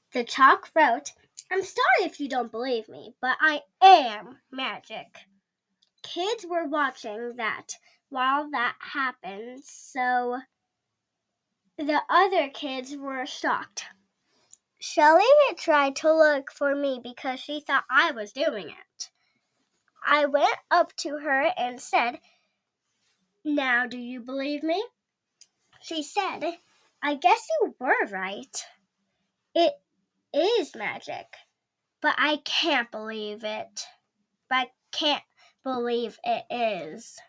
The chalk wrote, "I'm sorry if you don't believe me, but I am magic." Kids were watching that while that happened, so the other kids were shocked. Shelley tried to look for me because she thought I was doing it. I went up to her and said, "Now do you believe me?" She said, "I guess you were right. It is magic, but I can't believe it. But I can't believe it is."